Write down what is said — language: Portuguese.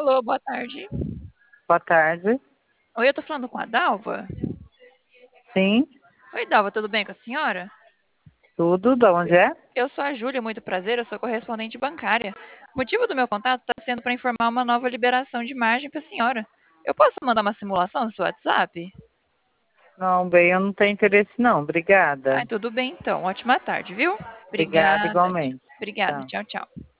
Alô, boa tarde. Boa tarde. Oi, eu tô falando com a Dalva? Sim, Oi, Dalva, tudo bem com a senhora? tudo. De onde é? Eu sou a Júlia, muito prazer, eu sou correspondente bancária. O motivo do meu contato está sendo para informar uma nova liberação de margem para a senhora. Eu posso mandar uma simulação no seu WhatsApp? Não, bem, eu não tenho interesse não. Ai, Obrigada. tudo bem então. Ótima tarde, viu? Obrigada Obrigada. igualmente. Obrigada. Tchau. Tchau, tchau.